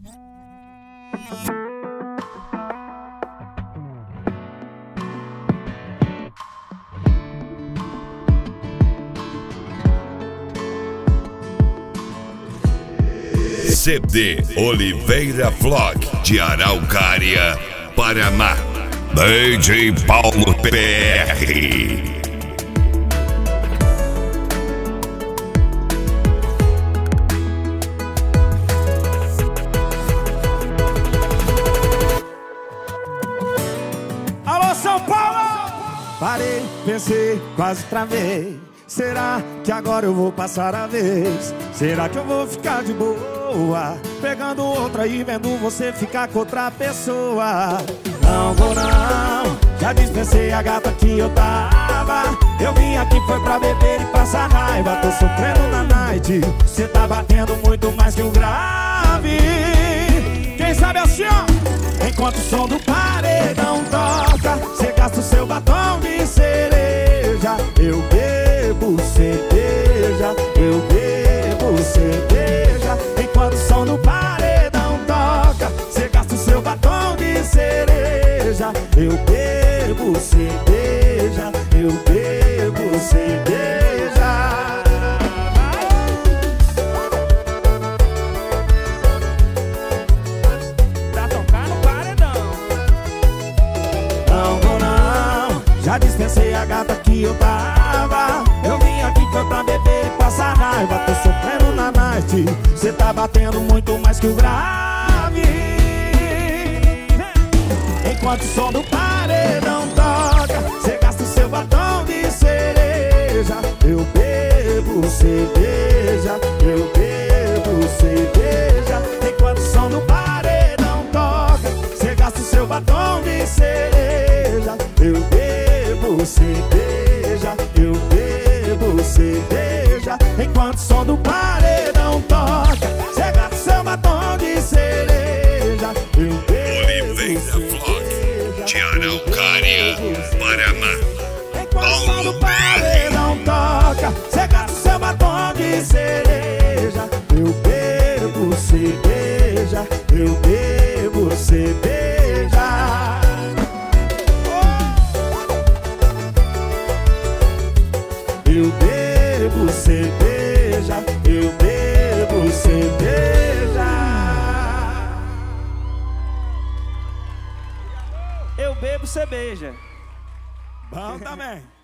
CD Oliveira Vlog de Araucária, Paraná. DJ Paulo PR. Alô, São Paulo! Parei, pensei, quase travei. Será que agora eu vou passar a vez? Será que eu vou ficar de boa, pegando outra e vendo você ficar com outra pessoa? Não vou não, já dispensei a gata que eu tava. Eu vim aqui foi pra beber e passar raiva. Tô sofrendo na night, cê tá batendo muito mais que o grave. Quem sabe assim, ó? Enquanto o som do paredão toca, cê gasta o seu batom de cereja. Eu bebo cerveja, eu bebo cerveja. Enquanto o som do paredão toca, cê gasta o seu batom de cereja. Eu bebo cerveja, eu bebo cerveja. Pra tocar no paredão. Não vou não, já dispensei a gata que eu tava. Eu vim aqui foi pra beber e passar raiva. Tô sofrendo na night, cê tá batendo muito mais que o grave. Enquanto o som do paredão toca, cê gasta o seu batom de cereja. Eu bebo cerveja, eu bebo cerveja. Enquanto o som do paredão toca, cê gasta o seu batom de cereja. Eu bebo cerveja, eu bebo cerveja. Enquanto o som do paredão toca, cê gasta o seu batom de cereja. Eu bebo cerveja de Araucária, Paraná. Enquanto o som do paredão toca, cê gasta o seu batom de cereja. Eu bebo cerveja, eu bebo cerveja. Eu bebo cerveja, eu bebo cerveja. Eu bebo cerveja. Bom também.